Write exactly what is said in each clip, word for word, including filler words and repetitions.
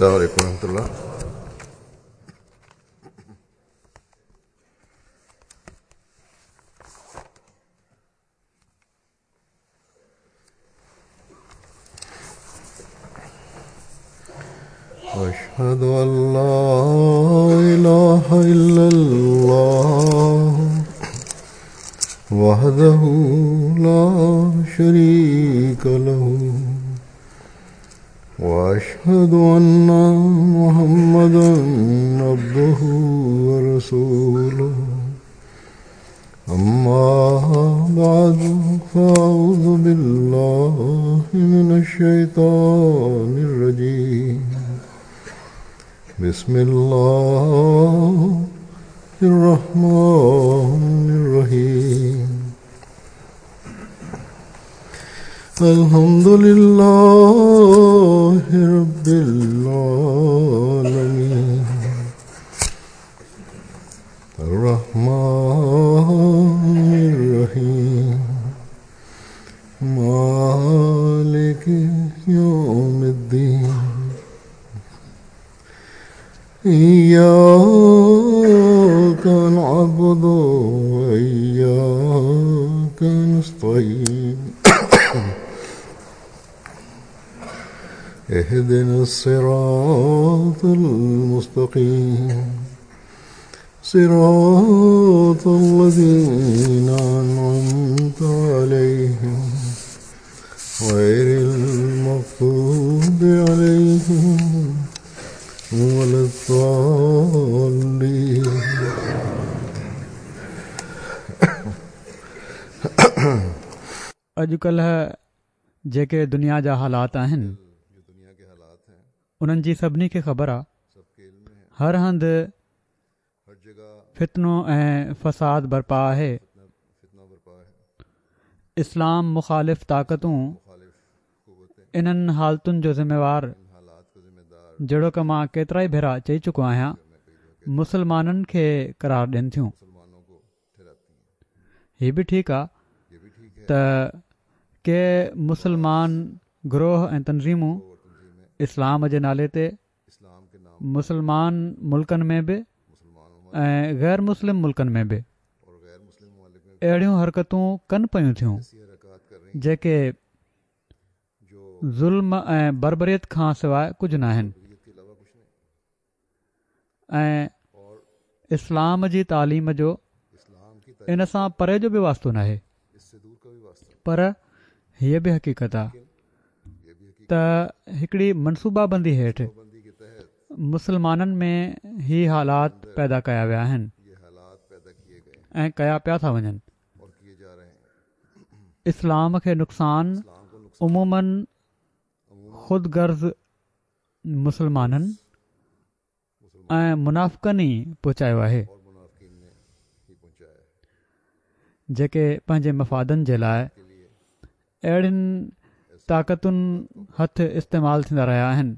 अस्सलामु अलैकुम रहमतुल्लाह। अशहदु अल्ला इलाहा इल्लल्लाह वहदहु ला शरीका लहू वअशहदु अन्ना मुहम्मदन अब्दुहु व रसूलुहु अम्मा बअदु फ़अऊज़ु बिल्लाहि मिनश शैतानिर रजीम। बिस्मिल्लाहिर रहमानिर रहीम। अल्हम्दुलिल्लाहि रब्बिल आलमीन अर्रहमानिर रहीम मालिकि यौमिद्दीन इय्याका नअबुदु व इय्याका नस्तईन इहदिनस सिरातल मुस्तकीम सिरातल लज़ीना अनअमता अलैहिम गैरिल मग़्दूबि अलैहिम वलद्दाल्लीन। अॼुकल्ह जेके दुनिया जा हालात आहिनि उन्हनि जी सभिनी खे ख़बर आहे। हर हंधि फितनो ऐं फ़साद बर्पा आहे। इस्लाम मुख़ालिफ़ ताक़तूं इन्हनि हालतुनि जो ज़िम्मेवार जहिड़ो की मां केतिरा ई भेरा चई चुको आहियां मुसलमाननि खे करार ॾियनि थियूं। हीअ बि ठीकु आहे त के मुसलमान गिरोह ऐं तंज़ीमूं इस्लाम जे नाले ते मुसलमान मुल्कनि में बि ऐं गैर मुस्लिम मुल्कनि में बि अहिड़ियूं हरकतूं कनि पयूं थियूं जेके ज़ुल्म ऐं बरबरीत खां सवाइ कुझु न आहिनि ऐं इस्लाम जी तालीम जो इन सां परे जो बि वास्तो न आहे। पर हीअ बि हक़ीक़त आहे त हिकिड़ी मनसूबाबंदी हेठि मुसलमाननि में ही हालात पैदा कया विया आहिनि ऐं कया पिया था वञनि। इस्लाम खे नुक़सान उमूमन ख़ुदगर्ज़ मुसलमाननि ऐं मुनाफ़िक़नि ई पहुचायो आहे जेके पंहिंजे मफ़ादनि जे लाइ अहिड़ियुनि ताक़तुनि हथ इस्तेमालु थींदा रहिया आहिनि।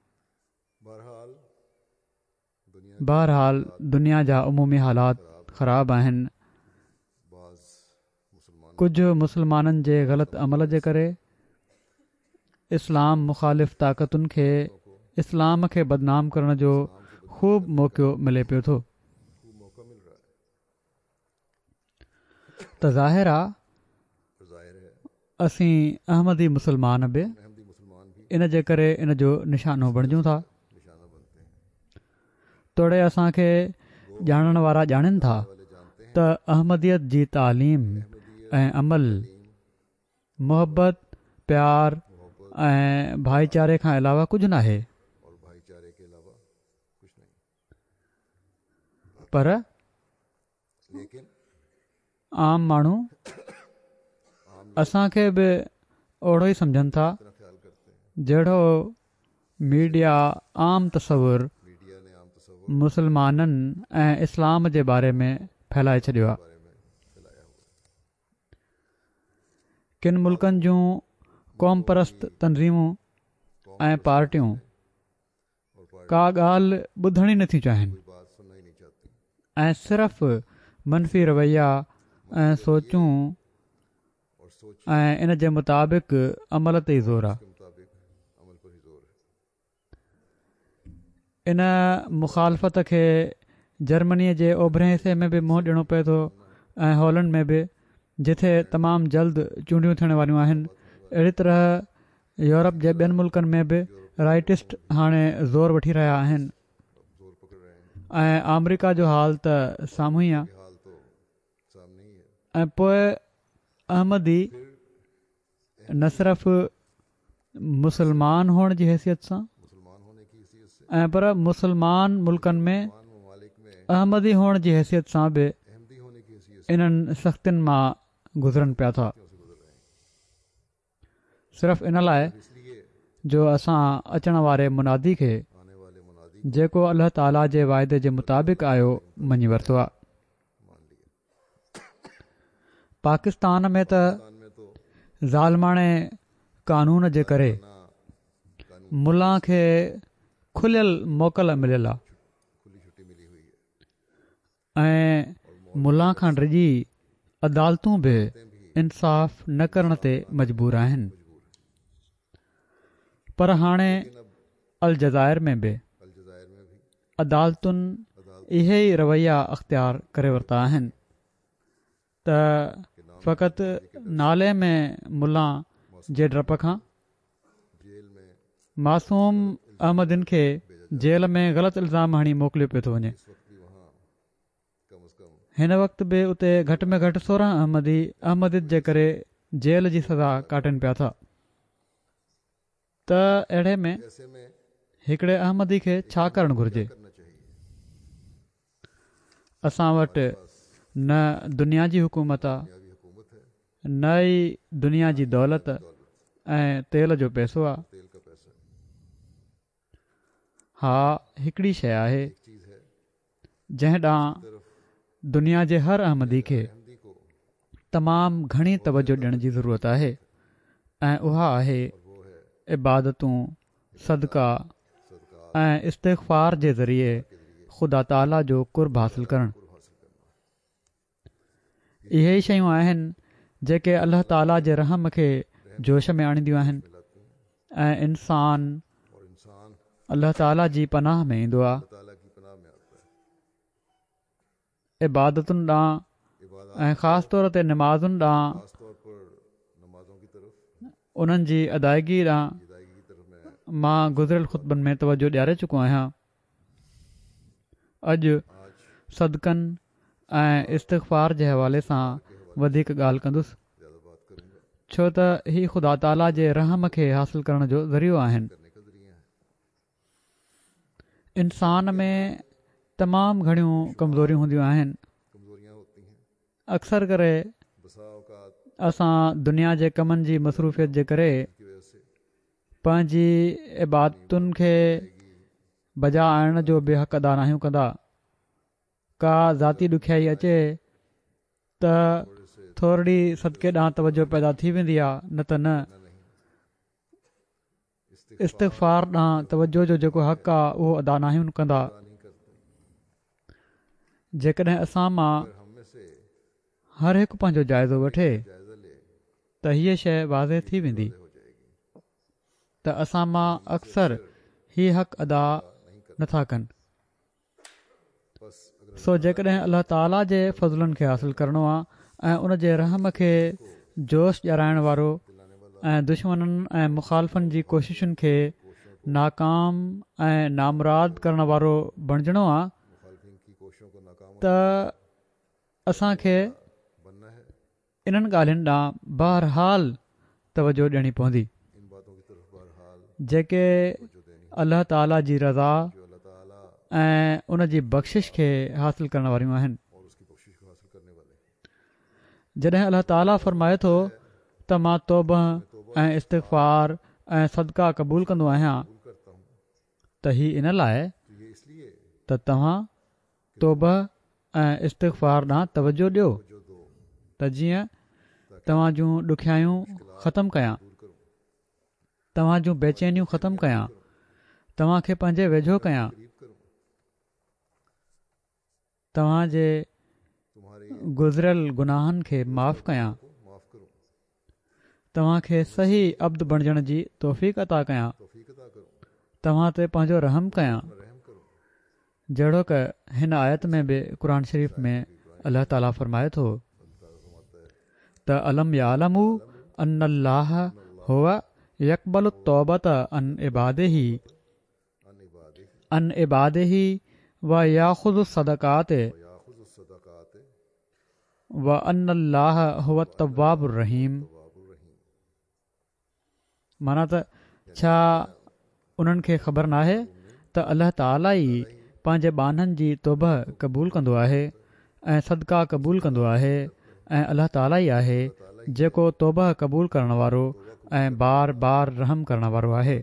बहरहाल दुनिया जा उमूमी हालात ख़राब आहिनि। कुझु मुसलमाननि जे ग़लति अमल जे करे इस्लाम मुख़ालिफ़ ताक़तुनि खे इस्लाम खे बदनाम करण जो ख़ूब मौक़ो मिले पियो थो। त ज़ाहिर आहे असीं अहमदी मुसलमान बि इन जे करे इन जो निशानो बणिजूं था। तोड़े असांखे ॼाणण वारा ॼाणनि था त अहमदियत जी तालीम ऐं अमल मुहबत प्यार ऐं भाईचारे खां अलावा कुझु न आहे। पर आम माण्हू असांखे बि ओड़ो ई सम्झनि था जहिड़ो मीडिया आम तसवुर मुसलमाननि ऐं इस्लाम जे बारे में फैलाए छॾियो आहे। किन मुल्कनि जूं क़ौम परस्त तंज़ीमूं ऐं पार्टियूं का ॻाल्हि ॿुधण ई नथियूं चाहिनि ऐं सिर्फ़ु मनफ़ी रवैया ऐं सोचूं ऐं इन जे मुताबिक़ अमल ते ई ज़ोर आहे। इन मुखालफ़त खे जर्मनीअ जे ओभरे हिसे में बि मुंहुं ॾियणो पए थो ऐं हॉलैंड में बि जिथे तमामु जल्द चूंडियूं थियण वारियूं आहिनि। अहिड़ी तरह यूरोप जे ॿियनि मुल्कनि में बि राइटिस्ट हाणे ज़ोर वठी रहिया आहिनि ऐं अमरीका जो हाल त साम्हूं ई आहे। ऐं पोइ अहमदी न सिर्फ़ मुसलमान हुअण जी हैसियत सां ऐं पर मुसलमान मुल्कनि में अहमदी हुअण जी हैसियत सां बि इन्हनि सख़्तियुनि मां गुज़रनि पिया था। सिर्फ़ु इन लाइ जो असां अचण वारे मुनादी खे जेको अल्लाह ताला जे वाइदे जे मुताबिक़ आयो मञी वरितो आहे। पाकिस्तान में त ज़ालमाणे कानून जे करे मुल्ला खे खुलियल मोकल मिलियल आहे ऐं मुल्ला खां डिॼी अदालतूं बि इंसाफ़ न करण ते मजबूर आहिनि। पर हाणे अलजाइर में बि अदालतुनि इहे ई रवैया अख़्तियार करे वरिता आहिनि त फ़क़ति नाले में मुल्ला जे डप खां मासूम अहमदिन खे जेल में ग़लति इल्ज़ाम हणी मोकिलियो पियो थो वञे। हिन वक़्तु बि उते घटि में घटि सोरहं अहमदी अहमदियत जे करे जेल जी सज़ा काटनि पिया था। त अहिड़े में हिकिड़े अहमदी खे छा करणु घुरिजे? असां वटि न दुनिया जी हुकूमत आहे न ई दुनिया जी दौलत ऐं तेल जो पैसो आहे। हा, हिकिड़ी शइ आहे जंहिं ॾांहुं दुनिया जे हर अहमदी खे तमामु घणी तवजो ॾियण जी ज़रूरत आहे ऐं उहा आहे इबादतूं, सदका ऐं इस्तिग़फ़ार जे ज़रिए ख़ुदा ताला जो कुर्ब हासिल करणु। इहे ई शयूं आहिनि जेके अल्लाह ताला जे रहम खे जोश में आणींदियूं आहिनि ऐं इंसान अल्लाह ताला जी पनाह में ईंदो आहे। इबादतुनि ॾांहुं ऐं ख़ासि तौर ते नमाज़ुनि ॾांहुं उन्हनि जी अदायगी ॾांहुं मां गुज़िरियल ख़ुतबनि में तवजो ॾियारे चुको आहियां। अॼु सदकनि ऐं इस्तिग़फ़ार जे हवाले सां वधीक ॻाल्हि कंदुसि छो त ही ख़ुदा ताला जे रहम खे हासिल करण जो ज़रियो आहिनि। इंसान में तमामु घणियूं कमज़ोरियूं हूंदियूं आहिनि। अक्सर करे असां दुनिया जे कमनि जी मसरूफ़ियत जे करे पंहिंजी इबादतुनि खे बजा आणण जो बि हक़ अदा नाहियूं कंदा। का ज़ाती ॾुखियाई अचे त थोरी सदके ॾांहुं तवजो पैदा थी वेंदी आहे, न त न इस्तिग़फ़ार ॾांहुं तवजो जो जेको हक़ आहे उहो अदा नाहियूं कंदा। जेकॾहिं असां मां हर हिकु पंहिंजो जाइज़ो वठे त हीअ शइ वाज़े थी वेंदी त असां मां अक्सर हीअ हक़ अदा नथा कनि। सो जेकॾहिं अल्लाह ताला जे फज़लनि खे हासिल करणो आहे ऐं उन जे रहम खे जोश ॼाणाइण वारो ऐं दुश्मननि ऐं मुखालफ़नि जी कोशिशुनि खे नाकाम ऐं नामराद करण वारो बणिजणो आहे त असांखे इन्हनि ॻाल्हियुनि ॾांहुं बहरहाल तवजो ॾियणी पवंदी जेके अल्लाह ताला जी रज़ा ऐं उन जी बख़्शिश खे हासिल करण वारियूं आहिनि। जॾहिं अल्लाह ताला फ़रमाए थो त मां तौबह ऐं इस्तिग़फ़ार ऐं सदका क़बूल कंदो आहियां त ही इन लाइ त तव्हां तौबह ऐं इस्तिग़फ़ार ॾांहुं तवजो ॾियो त जीअं तव्हां जूं ॾुखियायूं ख़तमु कयां, तव्हां जूं बेचैनियूं ख़तमु कयां, तव्हां खे पंहिंजे वेझो कयां, तव्हां जे गुज़िरियल गुनाहनि खे माफ़ कयां, तव्हां खे सही अब्द बणिजण जी तौफ़ीक़ अता कयां, तव्हां ते पंहिंजो रहम कयां जहिड़ो क हिन आयत में बि क़ुर शरीफ़ में अल्लाह ताला फ़रमाए थो त अलम यालमू अन अल्लाह हुव यक़बलु तौबत अन इबादिही अन इबादिही व याख़ुज़ु सदक़ात व अन अल्लाह हुव तव्वाबुर रहीम। माना त छा उन्हनि खे ख़बर नाहे त अल्लाह ताला ई पंहिंजे बाननि जी तौबा क़बूल कंदो आहे ऐं सदका क़बूल कंदो आहे ऐं अल्लाह ताला ई आहे जेको तौबा क़बूल करण वारो ऐं बार बार रहम करण वारो आहे।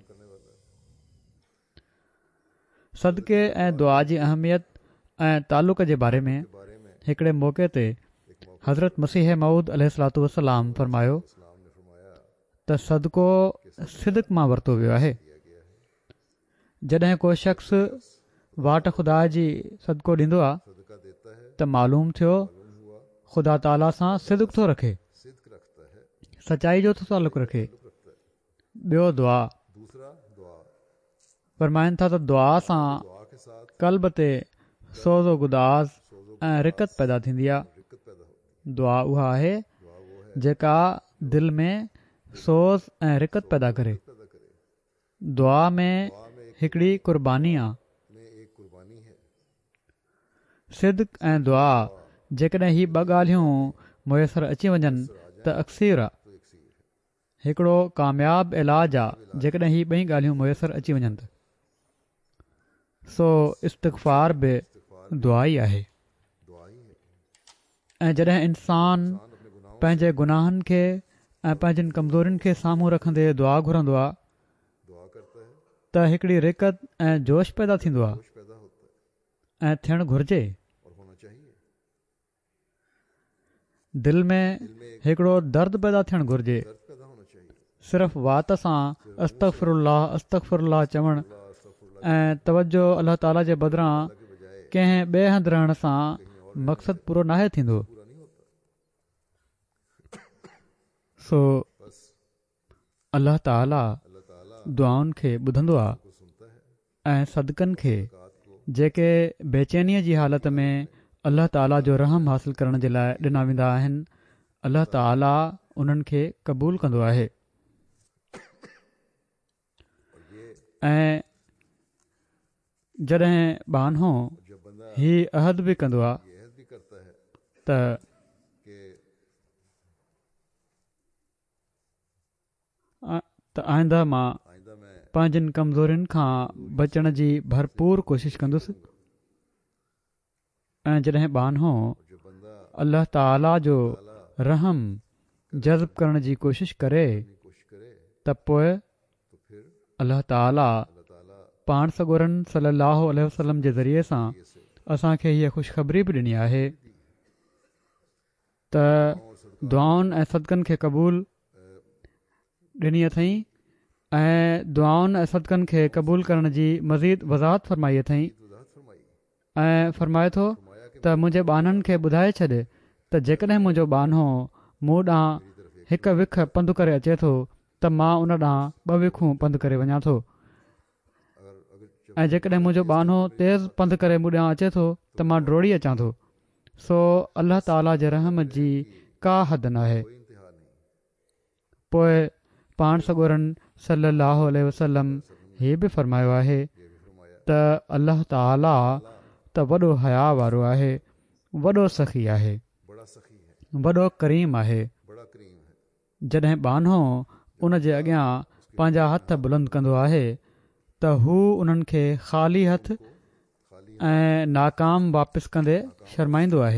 सदके ऐं दुआ जी अहमियत ऐं तालुक़ जे बारे में हिकिड़े मौक़े ते हज़रत मसीह मऊद अलैहिस्सलातु वस्सलाम फ़रमायो त सदको सिदक मां वरितो वियो आहे। जॾहिं को शख़्स वाट खुदा जी सदको ॾींदो आहे त मालूम थियो ख़ुदा ताला सां सिदक थो रखे, सचाई जो थो तालुक़ रखे। ॿियो दुआ फरमाइनि था त दुआ सां क़ल्ब ते सोज़ो गुदाज़ ऐं रिकत पैदा थींदी आहे। दुआ उहा आहे जेका दिलि में सोज़ ऐं रिकत पैदा करे। दुआ में हिकिड़ी क़ुर्बानी आहे। सिदक ऐं दुआ जेकॾहिं ही ॿ ॻाल्हियूं मुयसरु अची वञनि त अक्सीर आहे। हिकिड़ो कामयाबु इलाज आहे जेकॾहिं ही ॿई ॻाल्हियूं मुयसरु अची वञनि त। सो इस्तग़फ़ार बि दुआ ई आहे। ऐं जॾहिं इंसान पंहिंजे गुनाहनि खे ऐं पंहिंजनि कमज़ोरियुनि खे साम्हूं रखंदे दुआ घुरंदो आहे त हिकिड़ी रिकत ऐं जोश पैदा थींदो आहे ऐं थियणु घुरिजे। दिलि में हिकिड़ो दर्द पैदा थियणु घुरिजे। सिर्फ़ वात सां अस्तग़फिरुल्लाह अस्तग़फिरुल्लाह चवणु ऐं तवजो अल्लाह ताला जे बदिरां कंहिं ॿिए हंधि रहण सां मक़सदु पूरो नाहे थींदो। सो अल्लाह ताला दुआउनि खे ॿुधंदो आहे ऐं सदकनि खे जेके बेचैनीअ जी हालत में अल्लाह ताला जो रहम हासिल करण जे लाइ ॾिना वेंदा आहिनि, अल्लाह ताला उन्हनि खे क़बूल कंदो आहे। ऐं जॾहिं बानो ही अहद बि कंदो आहे त त आईंदा मां पंहिंजनि कमज़ोरियुनि खां बचण जी भरपूर कोशिशि कंदुसि। ऐं जॾहिं बानो अल्लाह ताला जो रहम जज़्ब करण जी कोशिशि करे त पोइ अल्लाह ताला पाण सॻोरन सल्लल्लाहु अलैहि वसल्लम जे ज़रिए सां असांखे हीअ ख़ुशख़बरी बि ॾिनी आहे त दुआउनि ऐं सदकनि खे क़बूल ॾिनी अथई ऐं दुआउनि ऐं सदकनि खे क़बूल करण जी मज़ीद वज़ाहत फ़रमाई अथई ऐं फ़रमाए थो त मुंहिंजे ॿाननि खे ॿुधाए छॾ त जेकॾहिं मुंहिंजो ॿानो मूं ॾांहुं हिकु विख पंधु करे अचे थो त मां उन ॾांहुं ॿ विखूं पंधु करे वञा थो ऐं जेकॾहिं मुंहिंजो ॿानो तेज़ पंधु करे मूं ॾांहुं अचे थो त मां डोड़ी अचां थो। सो अल्लाह ताला जे रहम जी का हद न आहे। पोइ पाण सॻोरन सल्लल्लाहु अलैहि वसल्लम हीअ बि फ़रमायो आहे त अल्लाह ताला त वॾो हया वारो आहे, वॾो सख़ी आहे, वॾो करीम आहे। जॾहिं बानो उन जे अॻियां पंहिंजा हथ बुलंद कंदो आहे त हू उन्हनि खे ख़ाली हथ ऐं नाकाम वापसि कंदे शर्माईंदो आहे।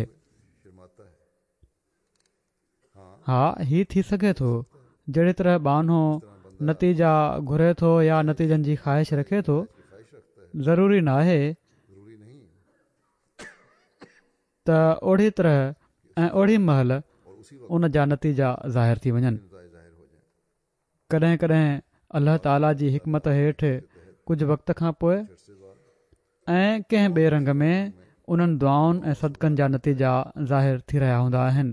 हा, ही थी सघे थो जहिड़ी तरह बानो नतीजा घुरे थो या नतीजनि जी ख़्वाहिश रखे थो, ज़रूरी न आहे त ओड़ी तरह ऐं ओड़ी महिल उन जा नतीजा ज़ाहिर थी वञनि। कॾहिं कॾहिं अल्लाह ताला जी हिकमत हेठि कुझु वक़्त खां पोइ ऐं कंहिं ॿिए रंग में उन्हनि दुआउनि ऐं सदकनि जा नतीजा ज़ाहिर थी रहिया हूंदा आहिनि।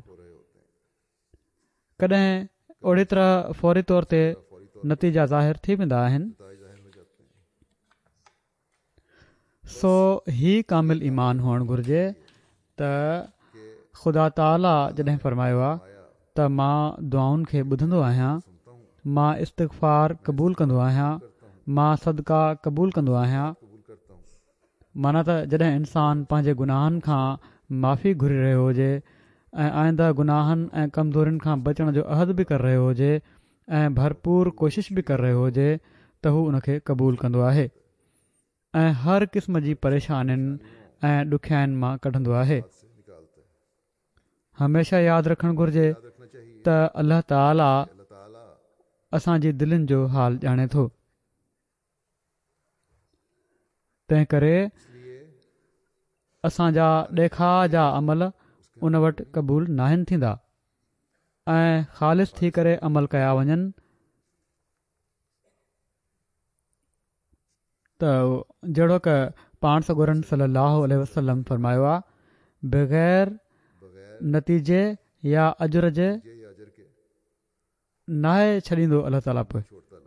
कॾहिं ओड़ी तरह फौरी तौर ते नतीजा ज़ाहिर थी वेंदा आहिनि। सो ही कामिल ईमान हुअणु घुरिजे त ख़ुदा ताला जॾहिं फ़रमायो आहे त मां दुआउनि खे ॿुधंदो आहियां, मां इस्तग़फ़ार क़बूल कंदो आहियां, मां सदका क़बूल कंदो आहियां, माना त जॾहिं इंसानु पंहिंजे गुनाहनि खां माफ़ी घुरी रहियो हुजे ऐं आईंदा गुनाहनि ऐं कमज़ोरियुनि खां बचण जो अहद बि करे रहियो हुजे ऐं भरपूर कोशिशि बि करे रहियो हुजे त हू उनखे क़बूल कंदो आहे ऐं हर क़िस्म जी परेशानियुनि ऐं ॾुखियाईनि मां कढंदो आहे। हमेशह यादि रखणु घुरिजे त अल्लाह ताला असांजी दिलनि जो हाल ॼाणे थो। तंहिं करे असांजा ॾेखार जा अमल उन वटि क़बूल नाहिनि थींदा ऐं ख़ालिस थी करे अमल कया वञनि त जहिड़ो क पाण सॻोरन सलाहु वसलम फरमायो आहे, बग़ैर नतीजे या अजुर जे नाहे छॾींदो अलाह ताला पोइ।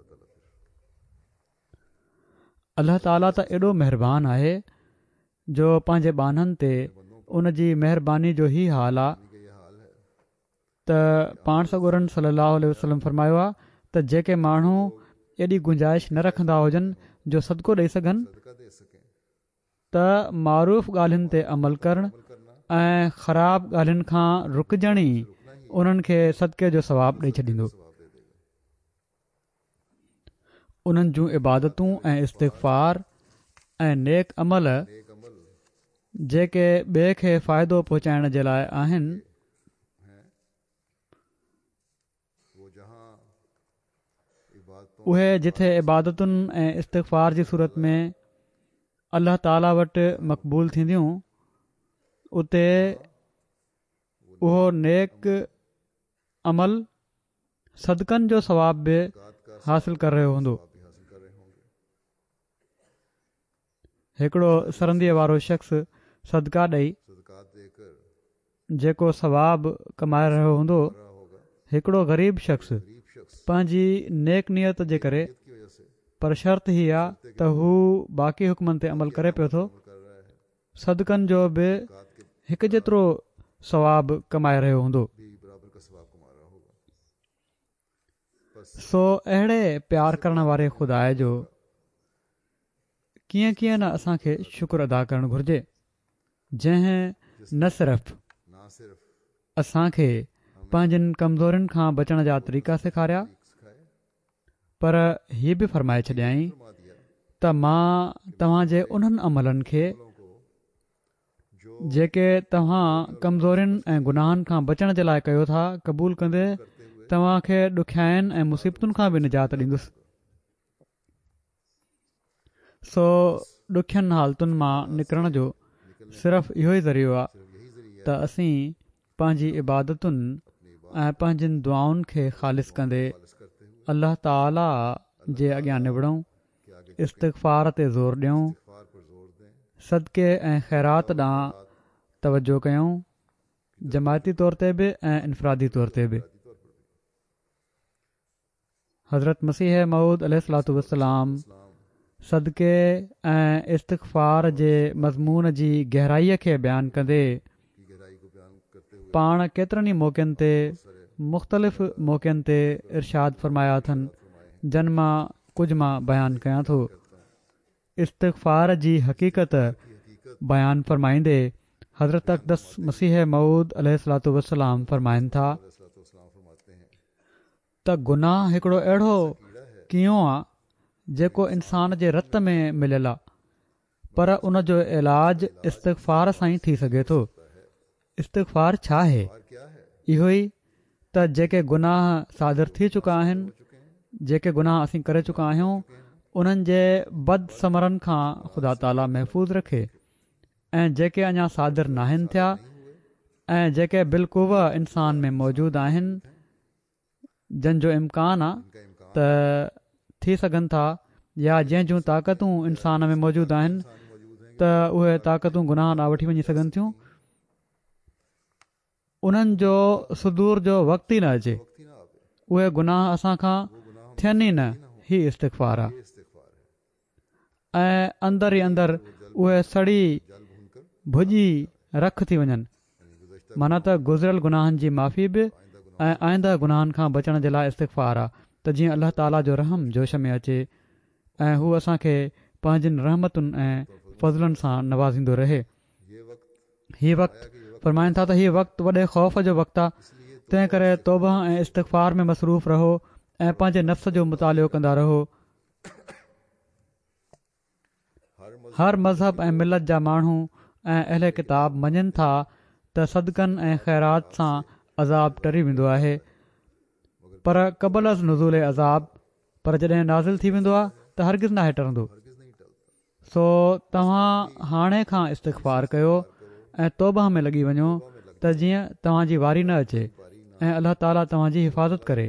अलाह ताला त एॾो महिरबान आहे जो पंहिंजे बाननि ते उन जी महिरबानी जो ई हाल आहे त पाण सॻोरन सलाहु वसलम फरमायो आहे त जेके माण्हू एॾी गुंजाइश न रखंदा हुजनि जो सदको ॾेई सघनि त मारूफ़ ॻाल्हियुनि ते अमल करणु ऐं ख़राब ॻाल्हियुनि खां रुकजण ई उन्हनि खे सदके जो सवाबु ॾेई छॾींदो। उन्हनि जूं इबादतूं ऐं इस्तग़फ़ार ऐं नेक अमल जेके ॿिए खे फ़ाइदो पहुचाइण जे लाइ आहिनि, उहे जिथे इबादतुनि ऐं इस्तग़फ़ार जी सूरत में अल्लाह ताला वटि मक़बूल थींदियूं, उते उहो नेक अमल सदकनि जो सवाब बि हासिल करे रहियो हूंदो। हिकिड़ो सरंदीअ वारो शख़्स सदका ॾेई जेको सवाब कमाए रहियो हूंदो, हिकिड़ो ग़रीब शख़्स पंहिंजी नेक नियत जे करे, पर शर्त ही आहे त हू बाक़ी हुकमनि ते अमल करे पियो थो, सदकनि जो बि हिकु जेतिरो सवाब कमाए रहियो हूंदो। सो अहिड़े प्यार करण वारे ख़ुदा जो कीअं कीअं न असांखे शुक्र अदा करणु घुरिजे, जंहिं न सिर्फ़ असांखे पंहिंजनि कमज़ोरियुनि खां बचण जा तरीक़ा सेखारिया, पर हीअ बि फ़रमाए छॾियईं त मां तव्हांजे उन्हनि अमलनि खे जेके तव्हां कमज़ोरियुनि ऐं गुनाहनि खां बचण जे लाइ कयो था क़बूल कंदे तव्हांखे ॾुखियाईनि ऐं मुसीबतुनि खां बि निजात ॾींदुसि। सो ॾुखियनि हालतुनि मां निकिरण जो सिर्फ़ इहो ई ज़रियो आहे त असीं पंहिंजी इबादतुनि ऐं पंहिंजनि दुआउनि खे ख़ालिस कंदे अल्लाह ताला जे अॻियां निबड़ूं, इस्तग़फ़ार ते ज़ोर ॾियूं, सदके ऐं ख़ैरात ॾांहुं तवजो कयूं, जमायती तौर ते बि ऐं इनफ़रादी तौर ते बि। हज़रत मसीह मऊद अलैहिस्सलातु वस्सलाम सदके ऐं इस्तग़फ़ार जे मज़मून जी गहराईअ खे बयानु कंदे पाण केतिरनि ई मौक़नि ते मुख़्तलिफ़ मौक़नि ते इरशाद फ़रमाया अथनि, जन मां कुझु मां बयानु कयां थो। इस्तग़फ़ार जी हक़ीक़त बयानु फ़रमाईंदे हज़रत अक़दस मसीह मऊद अलैहिस्सलातु वस्सलाम फ़रमाइनि था त गुनाह हिकिड़ो अहिड़ो कीओं आहे जेको इंसान जे रत में मिलियल आहे, पर उन जो इलाज इस्तग़फ़ार सां ई थी सघे थो। इस्तग़फ़ार छा आहे? इहो ई त जेके गुनाह सादिर थी चुका आहिनि, जेके गुनाह असीं करे चुका आहियूं, उन्हनि जे बद समरनि खां ख़ुदा ताला महफ़ूज़ रखे, ऐं जेके अञा सादिर नाहिनि थिया ऐं जेके बिल्कुव इंसान में मौजूदु आहिनि, जंहिंजो इम्कान आहे त थी सघनि था या जंहिं जूं ताक़तूं इंसान में मौजूदु आहिनि त उहे ताक़तूं गुनाह ॾांहुं वठी वञी सघनि थियूं, उन्हनि जो सुदूर जो वक़्तु ई न अचे, उहे गुनाह असां खां थियनि ई न। ही इस्तग़फ़ार आहे ऐं अंदरि ई अंदरि उहे सड़ी भुॼी रख थी वञनि। माना त गुज़िरियल गुनाहनि जी माफ़ी बि ऐं आईंदा गुनाहनि खां बचण जे लाइ इस्तिग़फ़ार आहे, त जीअं अलाह ताला जो रहम जोश में अचे ऐं हू असांखे पंहिंजनि रहमतुनि ऐं फज़लनि सां नवाज़ींदो रहे। हीउ वक़्तु फ़रमाइनि था त हीउ वक़्तु वॾे ख़ौफ़ जो वक़्तु आहे, तंहिं करे तौबा ऐं इस्तिग़फ़ार में मसरूफ़ रहो ऐं पंहिंजे नफ़्स जो मुतालियो कंदा रहो। हर मज़हब ऐं मिलत जा माण्हू ऐं अहले किताब मञनि था त सदकनि ऐं ख़ैरात सां अज़ाब टरी वेंदो आहे, पर क़बल अज़ नुज़ूल अज़ाब पर जॾहिं नाज़िल थी वेंदो आहे त हरगिज़ नाहे टरंदो। सो तव्हां हाणे खां इस्तिग़फ़ार कयो ऐं तौबा में लॻी वञो त जीअं तव्हांजी वारी न अचे ऐं अलाह ताला तव्हांजी हिफ़ाज़त करे।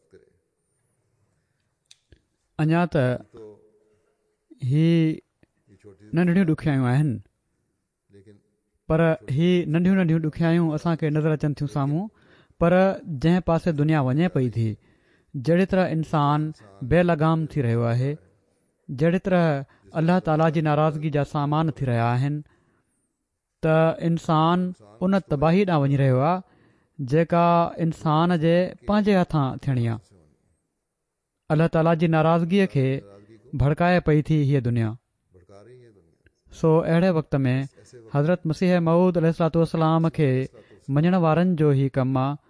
अञा त ही नंढियूं ॾुखियायूं आहिनि, पर ही नंढियूं नंढियूं ॾुखियायूं असांखे नज़र अचनि थियूं साम्हूं, पर जंहिं पासे दुनिया वञे पई थी, जहिड़ी तरह इंसान बेलगाम थी रहियो आहे, जहिड़ी तरह अलाह ताला जी नाराज़गी जा सामान थी रहिया आहिनि, त इंसान उन तबाही ॾांहुं वञी रहियो आहे जेका इंसान जे पंहिंजे हथां थियणी आहे। अलाह ताला जी नाराज़गीअ खे भड़काए पई थी हीअ दुनिया। सो अहिड़े वक़्त में हज़रत मसीह मऊद अलैहिस्सलातु वस्सलाम खे मञण वारनि जो ई कमु आहे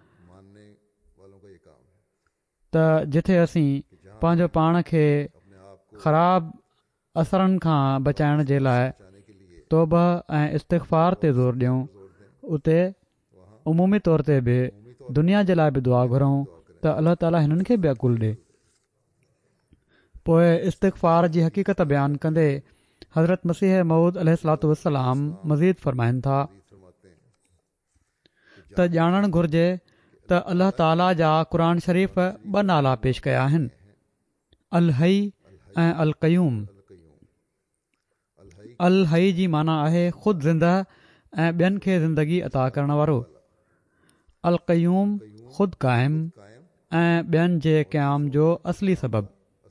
त जिथे असीं पंहिंजो पाण खे ख़राब असरनि खां बचाइण जे लाइ तौबा ऐं इस्तिग़फ़ार ते ज़ोर ॾियूं, उते उमूमी तौर ते बि दुनिया जे लाइ बि दुआ घुरूं त अलाह ताला हिननि खे बि अकुल ॾे। पोइ इस्तिग़फ़ार जी हक़ीक़त बयानु कंदे हज़रत मसीह मऊद अलैहिस्सलातु वस्सलाम मज़ीद फ़रमाइनि था त ॼाणणु घुर्जे त अलाह ताला जा क़ुर शरीफ़ ॿ नाला पेश कया आहिनि, अल हई ऐं अल क़यूम। अल हई जी माना आहे ख़ुदि ज़िंदह ऐं ॿियनि खे ज़िंदगी अता करण वारो। अल क़यूम ख़ुदि क़ाइम ऐं ॿियनि जे क़याम जो असली सबबु।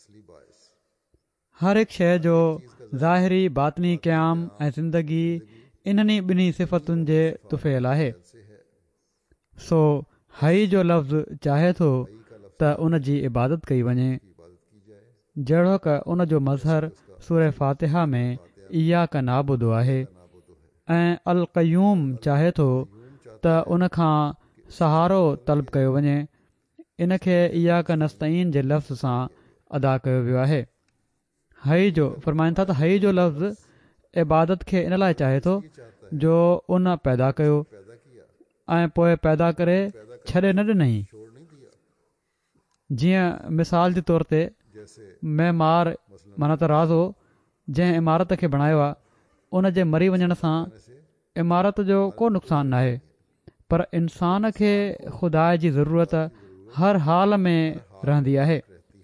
हर हिकु शइ जो ज़ाहिरी बातनी क़याम ऐं ज़िंदगी इन्हनि ॿिन्ही सिफ़तुनि जे तुफ़ियल आहे। सो हई जो लफ़्ज़ चाहे थो त उन जी इबादत कई वञे, जहिड़ो क उन जो मज़हर सूरह फ़ातिहा में इया का नाबुदो आहे, ऐं अल क़यूम चाहे थो त उन खां सहारो तलब कयो वञे। इन खे इया का नस्तईन जे लफ़्ज़ सां अदा कयो वियो आहे। हई जो फ़रमाइनि था त हई जो लफ़्ज़ इबादत खे इन लाइ चाहे थो जो उन पैदा कयो ऐं पोइ पैदा करे छॾे न ॾिनई। जीअं मिसाल जे तौर ते मेमार माना त राज़ो जंहिं इमारत खे बणायो आहे, उन जे मरी वञण सां इमारत जो को नुक़सानु नाहे, पर इंसान खे ख़ुदा जी ज़रूरत हर हाल में रहंदी आहे।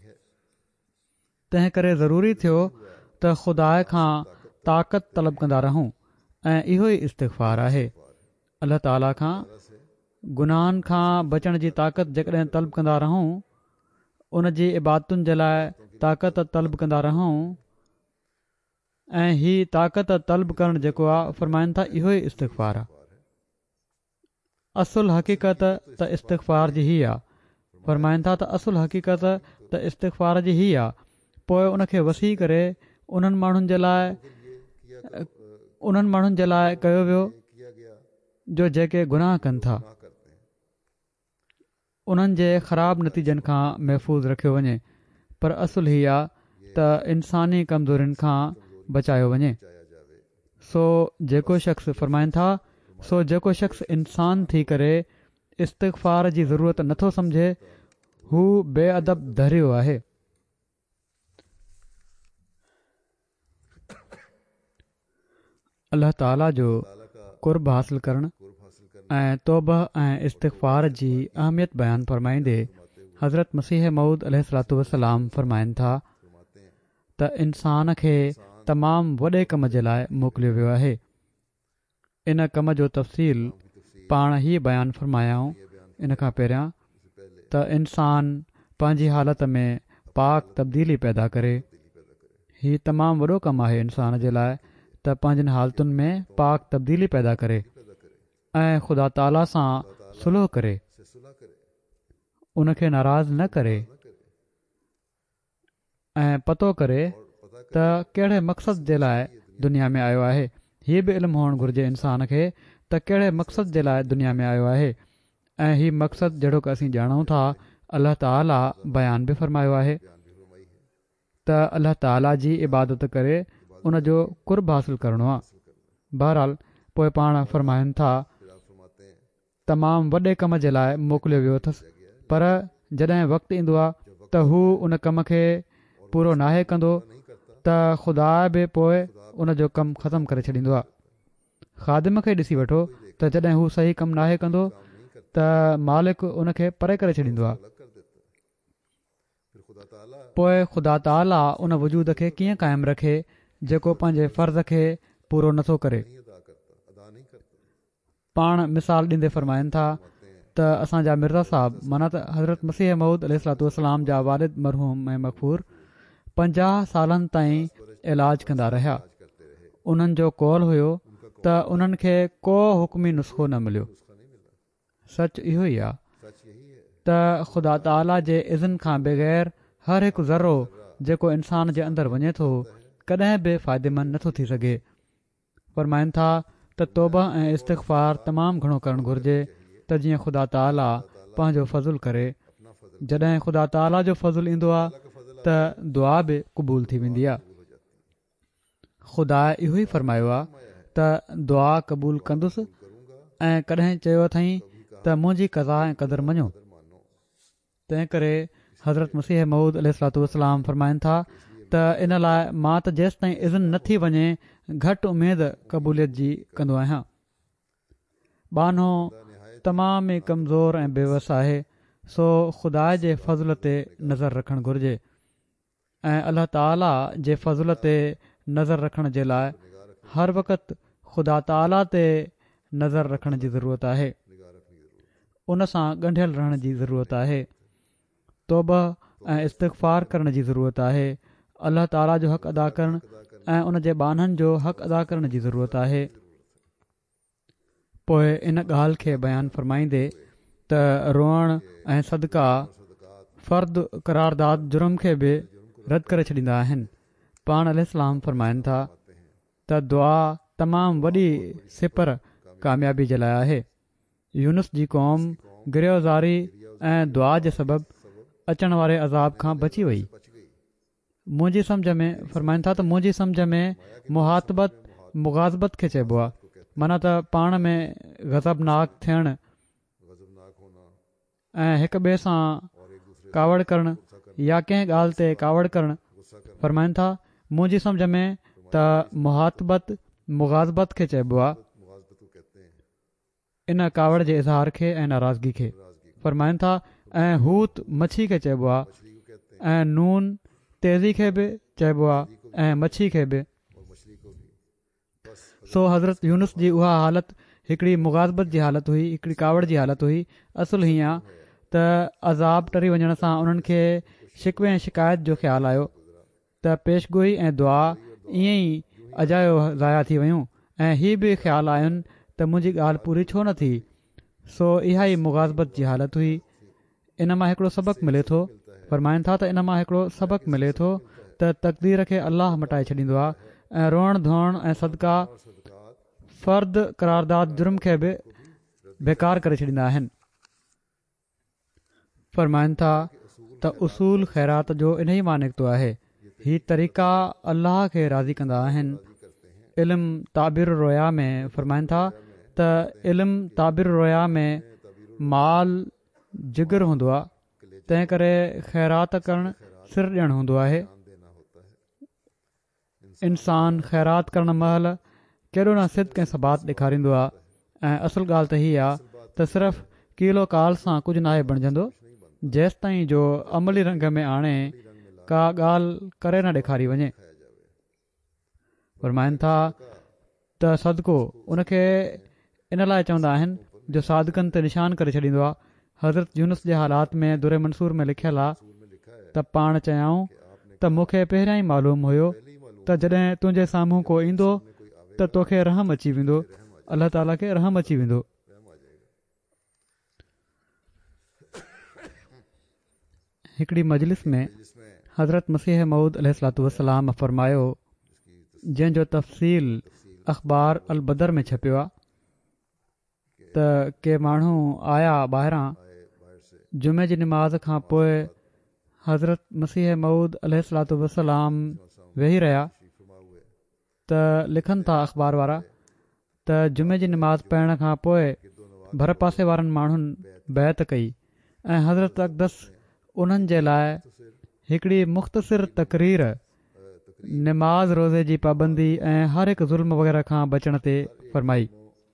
तंहिं करे ज़रूरी थियो त ख़ुदा खां ताक़त तलब कंदा रहूं, ऐं इहो ई इस्तिग़फ़ार आहे। अलाह ताला खां गुनाहनि खां बचण जी ताक़त जेकॾहिं तलब कंदा रहूं, उन जी इबादतुनि जे लाइ ताक़त तलब कंदा रहूं, ऐं हीअ ताक़त तलब करणु जेको आहे फ़रमाइनि था इहो ई इस्तिग़फ़ार आहे। असुल हक़ीक़त त इस्तिग़फ़ार जी ई आहे। फ़रमाइनि था त असुल हक़ीक़त त इस्तिग़फ़ार जी ई आहे। पोइ उनखे वसी करे उन्हनि माण्हुनि जे लाइ उन्हनि माण्हुनि जे लाइ कयो वियो जो जेके गुनाह कनि था, उन्हनि जे ख़राब नतीजनि खां महफ़ूज़ रखियो वञे, पर असुल ही आहे त इंसानी कमज़ोरियुनि खां बचायो वञे। सो जेको शख़्स फ़रमाइनि था सो जेको शख़्स इंसान थी करे इस्तिग़फ़ार जी ज़रूरत नथो सम्झे, हू बेअदब धरियो आहे। अल्लाह ताला जो क़ुर्ब हासिल करणु ऐं तौबा ऐं इस्तिग़फ़ार जी अहमियत बयानु फ़रमाईंदे हज़रत मसीह मऊद अलैहिस्सलातु वस्सलाम फ़रमाइनि था त इंसान खे तमामु वॾे कम जे लाइ मोकिलियो वियो आहे। इन कम जो तफ़सील पाण ई बयानु फ़रमायाऊं इन खां पहिरियां त इंसान पंहिंजी हालत में पाक तब्दीली पैदा करे। हीउ तमामु वॾो कमु आहे इंसान जे लाइ त पंहिंजनि हालतुनि में पाक तब्दीली पैदा करे ऐं ख़ुदा ताला सां सुलह करे, उनखे नाराज़ न करे ऐं पतो करे त कहिड़े मक़सद जे लाइ दुनिया में आयो आहे। हीउ बि इल्मु हुअणु घुरिजे इंसान खे त कहिड़े मक़सद जे लाइ दुनिया में आयो आहे। ऐं हीउ मक़सदु जहिड़ो की असीं ॼाणूं था, अलाह ताला बयानु बि फ़रमायो आहे त अलाह ताला जी इबादत करे उन जो कुर्ब हासिलु करणो आहे। बहरहाल पोइ पाण फ़रमाइनि था तमामु वॾे कम जे लाइ मोकिलियो वियो अथसि, पर जॾहिं वक़्तु ईंदो आहे त हू उन कम खे पूरो नाहे कंदो त ख़ुदा बि पोइ उन जो कमु ख़तमु करे छॾींदो आहे। ख़ादिम खे ॾिसी वठो त जॾहिं हू सही कमु नाहे कंदो त मालिक उन खे परे करे छॾींदो आहे। पोइ ख़ुदा ताला उन वजूद खे कीअं क़ाइमु रखे जेको पंहिंजे फ़र्ज़ खे पूरो नथो करे। पाण मिसाल ॾींदे फ़रमाइनि था त असांजा मिर्ज़ा साहब माना त हज़रत मसीह मऊद अलैहिस्सलाम जा वालिद मरहूम ऐं मक़फूर पंजाह सालनि ताईं इलाजु कंदा रहिया। उन्हनि जो कौल हुयो त उन्हनि खे को हुक्मी नुस्ख़ो न मिलियो। सच इहो ई आहे त ख़ुदा ताला जे इज़न खां बग़ैर हर हिकु ज़रो जेको इंसान जे अंदरि वञे थो कॾहिं बि फ़ाइदेमंद नथो थी सघे। फ़रमाइनि था त तौबा ऐं इस्तिग़फ़ार तमामु घणो करणु घुरिजे त जीअं ख़ुदा ताला पंहिंजो फज़ुलु करे। जॾहिं ख़ुदा ताला जो फज़ुलु ईंदो आहे त दुआ बि क़बूल थी वेंदी आहे। ख़ुदा इहो ई फ़रमायो आहे त दुआ क़बूल कंदुसि ऐं कॾहिं चयो अथई त मुंहिंजी क़ज़ा ऐं क़दर मञो। तंहिं करे हज़रत मसीह मऊद अलैहिस्सलाम फ़रमाइनि था त इन लाइ मां त जेसि ताईं इज़न नथी वञे घटि उमेद क़बूलियत जी कंदो आहियां। बानो तमामु ई कमज़ोर ऐं बेवस आहे, सो ख़ुदा जे फज़ल ते नज़र रखणु घुरिजे ऐं अलाह ताला जे फज़ल ते नज़र रखण जे लाइ हर वक़्तु ख़ुदा ताला ते नज़र रखण जी ज़रूरत आहे। उन सां ॻंढियल रहण जी ज़रूरत आहे। तौबा ऐं इस्तिग़फ़ार करण जी ज़रूरत आहे। अलाह ताला जो हक़ अदा करणु ऐं उन जे बाननि जो हक़ अदा करण जी ज़रूरत आहे। पोइ इन ॻाल्हि खे बयानु फ़रमाईंदे त रोअण ऐं सदका फ़र्द क़रारदाद जुर्म खे बि रद्द करे छॾींदा आहिनि। पाण अलैहिस्सलाम फ़रमाइनि था त दुआ तमामु वॾी सिपर कामयाबी जे लाइ आहे। यूनुस जी क़ौम गिरयोज़ारी ऐं दुआ जे सबबु अचण वारे अज़ाब खां बची वई। मुंहिंजी सम्झ में फ़रमाइनि था त मुंहिंजी सम्झ में मुहातबत मुग़ाज़बत खे चइबो आहे, माना त पाण में ग़ज़बनाक थियणु ऐं हिक ॿिए सां कावड़ करणु या कंहिं ॻाल्हि ते कावड़ करणु। फ़रमाइनि था मुंहिंजी सम्झ में त मुहातबत मुग़ाज़बत खे चइबो आहे, इन कावड़ जे इज़हार खे ऐं नाराज़गी खे। फ़रमाइनि था ऐं हूत मच्छी खे चइबो आहे ऐं नून तेज़ी खे बि चइबो आहे ऐं मच्छी खे बि। सो हज़रत यूनुस जी उहा हालति हिकिड़ी मुग़ाज़बत जी हालति हुई, हिकिड़ी कावड़ जी हालति हुई। असुल हीअं आहे त अज़ाब टरी वञण सां उन्हनि खे शिकवे ऐं शिकायत जो ख़्यालु आयो त पेशगोई ऐं दुआ ईअं ई अजायो ज़ाया थी वियूं ऐं हीअ बि ख़्यालु आयुनि त मुंहिंजी ॻाल्हि पूरी छो न थी। सो इहा ई मुग़ाज़बत जी हालति हुई। इन मां हिकिड़ो सबक़ु मिले थो। फ़रमाइनि था त इन मां हिकिड़ो सबक़ु मिले थो त तक़दीर खे अलाह मटाए छॾींदो आहे ऐं रोअण धोअण ऐं सदका फ़र्द क़रारदाद जुर्म खे बि बेकार करे छॾींदा आहिनि। फ़रमाइनि था त उसूल ख़ैरात जो इन ई मां निकितो आहे। हीअ तरीक़ा अलाह खे राज़ी कंदा आहिनि। इल्मु ताबिर रोया में फ़रमाइनि था त इल्मु ताबिर रोया में माल जिगर हूंदो आहे, तंहिं करे ख़ैरात करणु सिर ॾियणु हूंदो आहे। इंसान ख़ैरात करण महिल केॾो न सिद्क़ ऐं सबात ॾेखारींदो आहे ऐं असुल ॻाल्हि त हीअ आहे त सिर्फ़ु कीलो काल सां कुझु नाहे बणिजंदो जेसि ताईं जो अमली रंग में आणे का ॻाल्हि करे न ॾेखारी वञे। फ़रमाइनि था त सदको उनखे इन लाइ चवंदा आहिनि जो सादिकनि ते निशान करे छॾींदो आहे। हज़रत यूनुस जे हालात में दुर मंसूर में लिखियलु आहे त पाण चयाऊं त मूंखे पहिरियां ई मालूम हुयो त जॾहिं तुंहिंजे साम्हूं को ईंदो त तोखे रहम अची वेंदो, अलाह ताला खे रहम अची वेंदो। हिकिड़ी मजलिस में हज़रत मसीह मऊद अलैहिस्सलातु वस्सलाम फ़रमायो, जंहिंजो तफ़सील अख़बार अल बदर में छपियो आहे, त के माण्हू आया ॿाहिरां जुमे जी निमाज़ खां पोइ हज़रत मसीह मऊद अलैहिस्सलातु वस्सलाम वेही रहिया त लिखनि था अख़बार वारा त जुमे जी निमाज़ पढ़ण खां पोइ भर पासे वारनि माण्हुनि बैत कई ऐं हज़रत अक़दस उन्हनि जे लाइ हिकिड़ी मुख़्तसिर तक़रीर निमाज़ रोज़े जी पाबंदी ऐं हर हिकु ज़ुल्म वग़ैरह खां बचण ते फ़रमाई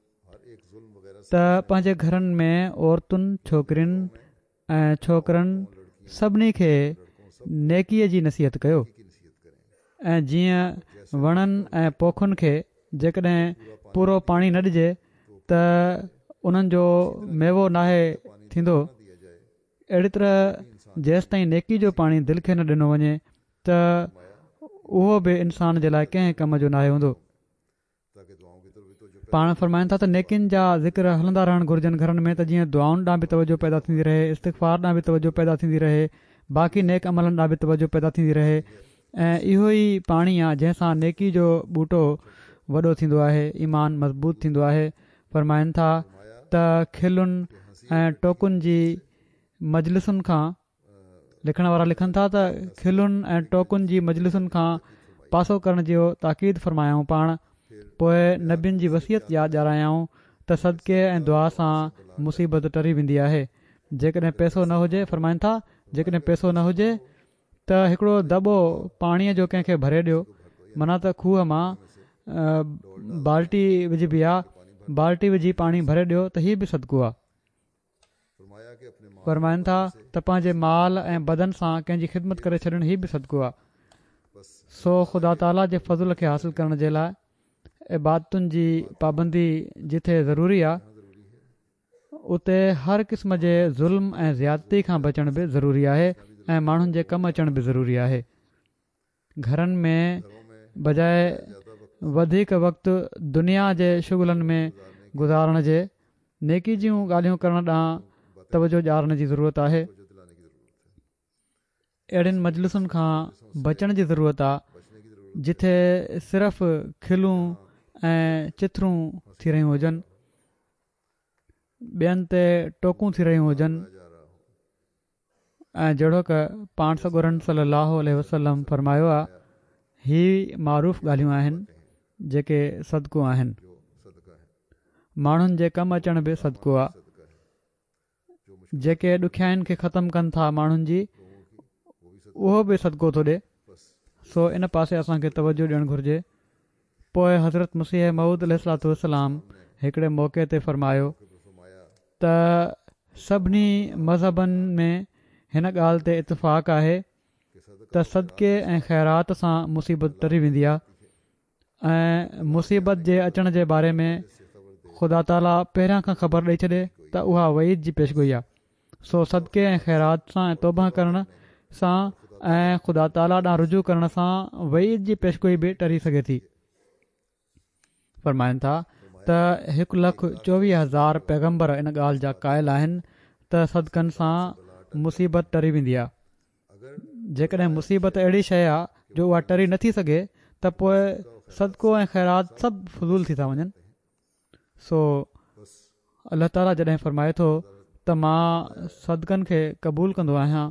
त पंहिंजे घरनि में औरतुनि, छोकिरियुनि ऐं छोकिरनि सभिनी खे नेकीअ जी नसीहत कयो ऐं जीअं वणनि ऐं पोखुनि खे जेकॾहिं पूरो पाणी न ॾिजे त उन्हनि जो मेवो नाहे थींदो, अहिड़ी तरह जेसि ताईं नेकी जो पाणी दिलि खे न ॾिनो वञे त उहो बि इंसान जे लाइ कंहिं कम जो नाहे हूंदो। पाण फ़रमाइनि था त नेकियुनि जा ज़िक्र हलंदा रहणु घुरिजनि घरनि में, त जीअं दुआउनि ॾांहुं बि तवजो पैदा थींदी रहे, इस्तिग़फ़ार ॾांहुं बि तवजो पैदा थींदी रहे, बाक़ी नेक अमलनि ॾांहुं बि तवजो पैदा थींदी रहे। ऐं इहो ई पाणी आहे जंहिंसां नेकी जो ॿूटो वॾो थींदो आहे, ईमान मज़बूत थींदो आहे। फ़रमाइनि था त खिलुनि ऐं टोकुनि जी मजलिसुनि खां, लिखण वारा लिखनि था त खिलुनि ऐं टोकुनि जी मजलिसुनि खां पासो करण जो ताक़ीद फ़रमायाऊं। पाण पोइ नबियुनि जी वसियत यादि ॾियारायाऊं त सदके ऐं दुआ सां मुसीबत टरी वेंदी आहे। जेकॾहिं पैसो न हुजे, फ़रमाइनि था जेकॾहिं पैसो न हुजे त हिकिड़ो दॿो पाणीअ जो कंहिंखे भरे ॾियो, माना त खूह मां बाल्टी विझबी आहे, बाल्टी विझी पाणी भरे ॾियो त हीअ बि सदको आहे। फ़रमाइनि था त पंहिंजे माल ऐं बदन सां कंहिंजी ख़िदमत करे छॾणु हीअ बि सदको आहे। सो ख़ुदा ताला जे फज़ुल खे हासिलु करण जे लाइ इबादतुनि जी पाबंदी जिथे ज़रूरी आहे, उते हर क़िस्म जे ज़ुल्म ऐं ज़्यादती खां बचण बि ज़रूरी आहे ऐं माण्हुनि जे कमु अचण बि ज़रूरी आहे। घरनि में बजाए वधीक वक़्तु दुनिया जे शुगलनि में गुज़ारण जे नेकी जूं ॻाल्हियूं करण ॾांहुं तवजो ॾियारण जी ज़रूरत आहे। अहिड़ियुनि मजलिसुनि खां बचण जी ज़रूरत आहे जिथे सिर्फ़ु खिलूं ऐं चिथरूं थी रहियूं हुजनि, ॿियनि ते टोकूं थी रहियूं हुजनि ऐं जहिड़ो क पाण सॻोरन सल्लल्लाहु अलैहि वसल्लम फ़रमायो आहे, ही मारूफ़ ॻाल्हियूं आहिनि जेके सदको आहिनि। माण्हुनि जे कमु अचण बि सदको आहे, जेके ॾुखियाईनि खे ख़तमु कनि था माण्हुनि जी, उहो बि सदको थो ॾिए। सो इन पासे असांखे तवजो ॾियणु घुरिजे। पोइ हज़रत मसीह मऊद अलैहिस्सलातु वस्सलाम हिकिड़े मौक़े ते फ़रमायो त सभिनी मज़हबनि में हिन ॻाल्हि ते इतफ़ाक़ आहे त सदके ऐं ख़ैरात सां मुसीबत टरी वेंदी आहे ऐं मुसीबत जे अचण जे बारे में ख़ुदा ताला पहिरियां खां ख़बर ॾेई छॾे त उहा वईद जी पेशगोई आहे। सो सदके ऐं ख़ैरात सां ऐं तौबा करण सां ऐं ख़ुदा ताला ॾांहुं रुजू करण सां वईद जी पेशगोई बि टरी सघे थी। फ़रमाइनि था त हिकु लख चोवीह हज़ार पैगम्बर इन ॻाल्हि जा क़ाइल आहिनि त सदकनि सां मुसीबत टरी वेंदी आहे। जेकॾहिं मुसीबत अहिड़ी शइ आहे जो उहा टरी नथी सघे त पोइ सदको ऐं ख़ैरात सभु फज़ूल थी था वञनि। सो अल्लाह ताला जॾहिं फ़रमाए थो त मां सदकनि खे क़बूल कंदो आहियां,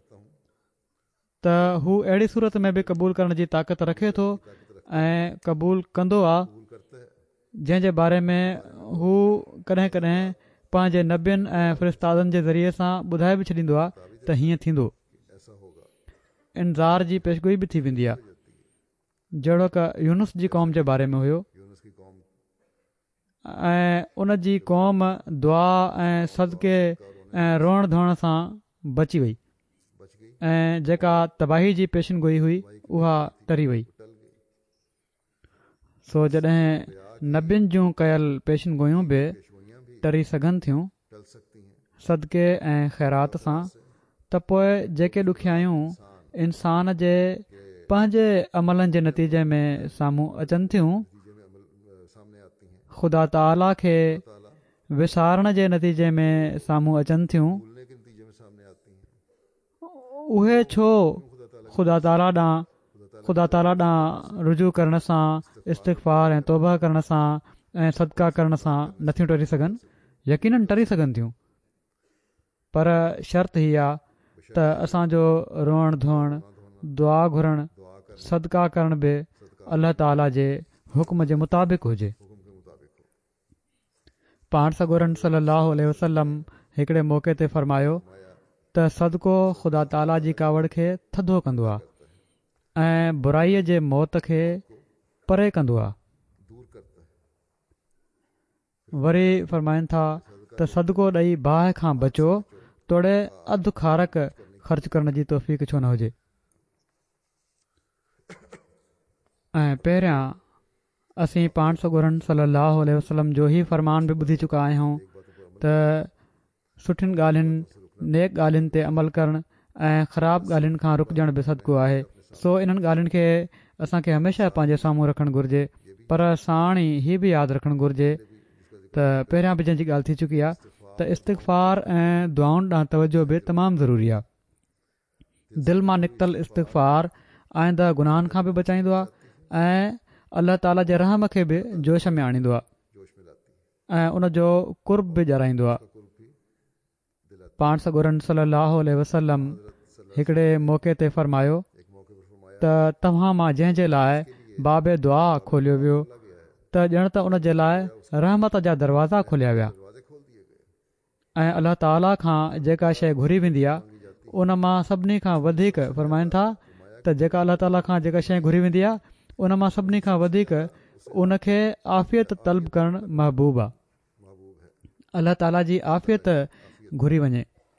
त हू अहिड़ी सूरत में बि क़बूल करण जी ताक़त रखे थो ऐं क़बूल कंदो आहे जंहिंजे बारे में हू कॾहिं कॾहिं पंहिंजे नबियुनि ऐं फ़रिश्तादनि जे ज़रिए सां ॿुधाए बि छॾींदो आहे त हीअं थींदो। इंज़ार जी पेशगोई बि थी वेंदी आहे, जहिड़ो क यूनुस जी क़ौम जे बारे में हुयो ऐं उन जी क़ौम दुआ ऐं सदके ऐं रोअण धोअण सां बची वई ऐं जेका तबाही जी पेशन गोई हुई उहा टरी वई। सो जॾहिं नबियुनि जूं कयल पेशन गोयूं बि टरी सघनि थियूं सदके ऐं ख़ैरात सां, त पोइ जेके ॾुखियायूं इंसान जे पंहिंजे अमलनि जे नतीजे में साम्हूं अचनि थियूं ख़ुदा ताला खे विसारण जे नतीजे में साम्हूं अचनि थियूं, उहे छो ख़ुदा ताला ॾांहुं ख़ुदा ताला ॾांहुं रुजू करण सां, इस्तिग़फ़ार ऐं तौबा करण सां ऐं सदका करण सां नथियूं टरी सघनि? यकीननि टरी सघनि थियूं, पर शर्त हीअ आहे त असांजो रोअण धोअण, दुआ घुरण, सदका करण बि अल्लाह ताला जे हुक्म जे मुताबिक़ हुजे। पाण सॻोरन सल्लल्लाहु अलैहि वसल्लम हिकिड़े मौक़े ते फ़रमायो त सदको ख़ुदा ताला जी कावड़ खे थधो कंदो आहे ऐं बुराईअ जे मौत खे परे कंदो आहे। वरी फ़रमाइनि था त सदको ॾेई बाहि खां बचो, तोड़े अधु खारक ख़र्च करण जी तौफ़ीक़ छो न हुजे। ऐं पहिरियां असीं पाण सॻोरन सल्लल्लाहु अलैहि वसल्लम जो ई फ़रमान बि ॿुधी चुका आहियूं त सुठियुनि ॻाल्हियुनि, नेक ॻाल्हियुनि ते अमल करणु ऐं ख़राब ॻाल्हियुनि खां रुकजण बि सदको आहे। सो इन्हनि ॻाल्हियुनि खे असांखे हमेशह पंहिंजे साम्हूं रखणु घुरिजे, पर साण ई हीअ बि यादि रखणु घुरिजे त पहिरियां बि जंहिंजी ॻाल्हि थी चुकी आहे त इस्तिग़फ़ार ऐं दुआउनि ॾांहुं तवजो बि तमामु ज़रूरी आहे। दिलि मां निकितल इस्तिग़फ़ार आईंदा गुनाहनि खां बि बचाईंदो आहे ऐं अल्लाह ताला जे रहम खे बि जोश में आणींदो आहे ऐं उन जो कुर्ब बि ॼाणाईंदो आहे। पाण सॻोरन सल्लल्लाहु अलैहि वसल्लम हिकिड़े मौक़े ते फ़रमायो त तव्हां मां जंहिं लाइ बाबे दुआ खोलियो वियो त ॼण त उन जे लाइ रहमत जा दरवाज़ा खोलिया विया ऐं अल्लाह ताला खां जेका शइ घुरी वेंदी आहे उन मां सभिनी खां वधीक फ़रमाइनि था त जेका अल्लाह ताला खां जेका शइ घुरी वेंदी आहे उन मां सभिनी खां वधीक उन खे आफ़ियत तलब करणु महबूब आहे। अल्लाह ताला जी आफ़ियत घुरी वञे,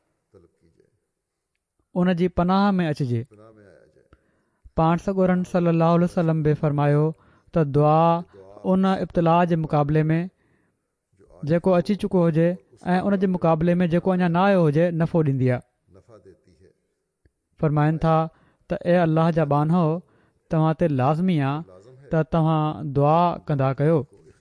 उन जी पनाह में अचिजे। पाण सॻोरन सल्लल्लाहु अलैहि वसल्लम बि फ़रमायो त दुआ उन इब्तिला जे मुक़ाबले में जेको अची चुको हुजे ऐं उन जे मुक़ाबले में जेको अञा न आयो हुजे नफ़ो ॾींदी आहे। फ़रमाइनि था त ए अल्लाह जा बानो, तव्हां ते लाज़मी आहे त तव्हां दुआ कंदा कयो।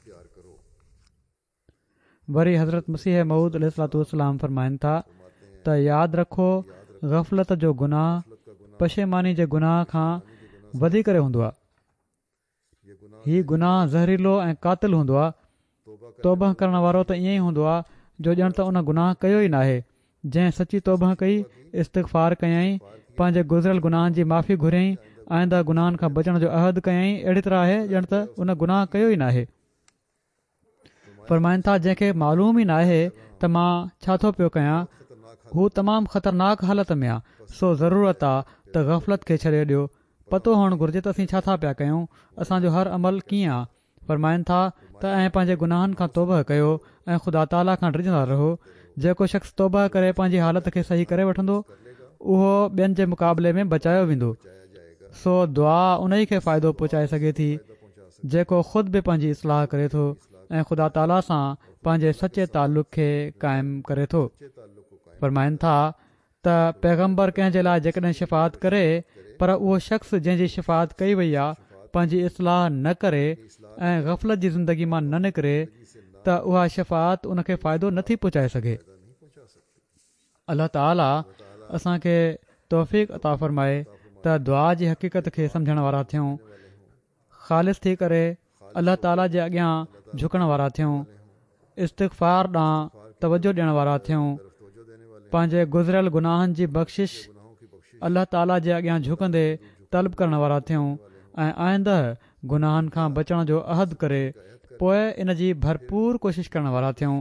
वरी हज़रत मसीह मऊद अलैहिस्सलातु वस्सलाम फ़रमाइनि था त यादि रखो, ग़फ़लत जो गुनाह पशेमानी जे गुनाह खां वधीक हूंदो आहे। हीउ गुनाह ज़हरीलो ऐं कातिल हूंदो आहे। तौबह करण वारो त ईअं ई हूंदो आहे जो ॼण त उन गुनाह कयो ई नाहे। जंहिं सची तौबह कई, इस्तिग़फ़ार कयईं, पंहिंजे गुज़िरियल गुनाहनि जी माफ़ी घुरियईं, आईंदा गुनाहनि खां बचण जो अहद कयईं, अहिड़ी तरह आहे ॼण त उन गुनाह कयो ई नाहे। फ़रमाइनि था जंहिंखे मालूम ई नाहे त मां छा थो पियो कयां, हू तमामु ख़तरनाक हालत में आहे। सो ज़रूरत आहे त ग़फ़लत खे छॾे ॾियो। पतो हुअणु घुरिजे त असीं छा था पिया कयूं, असांजो हर अमल कीअं आहे। फ़रमाइनि था त ऐं पंहिंजे गुनाहनि खां तौबह कयो ऐं ख़ुदा ताला खां डिॼंदा रहो। जेको शख़्स तौबह करे पंहिंजी हालत खे सही करे वठंदो, उहो ॿियनि जे मुक़ाबले में बचायो वेंदो। सो दुआ उन ई खे फ़ाइदो पहुचाए सघे थी जेको ख़ुदि बि पंहिंजी इस्लाह करे थो ऐं ख़ुदा ताला सां पंहिंजे सचे ताल्लुक़ खे क़ाइमु करे थो। फ़रमाइनि था त पैगम्बर कंहिं जे लाइ जेकॾहिं शिफ़ात करे, पर उहो शख़्स जंहिंजी शिफ़ात कई वई आहे पंहिंजी इस्लाह न करे ऐं ग़फ़लत जी ज़िंदगी मां न निकिरे, त उहा शिफ़ात उन खे फ़ाइदो नथी पहुचाए सघे। अल्लाह ताला असांखे तौफ़ीक़ अता फ़रमाए त दुआ जी हक़ीक़त खे सम्झण वारा थियूं, ख़ालिस थी करे अल्लाह ताला जे अॻियां झुकण वारा थियूं, इस्तिग़फ़ार ॾांहुं तवजो ॾियण वारा थियूं, पंहिंजे गुज़िरियल गुनाहनि जी बख़्शिश अल्लाह ताला जे अॻियां झुकंदे तलब करण वारा थियूं ऐं आईंदह गुनाहनि खां बचण जो अहद करे पोइ इन जी भरपूर कोशिशि करण वारा थियूं।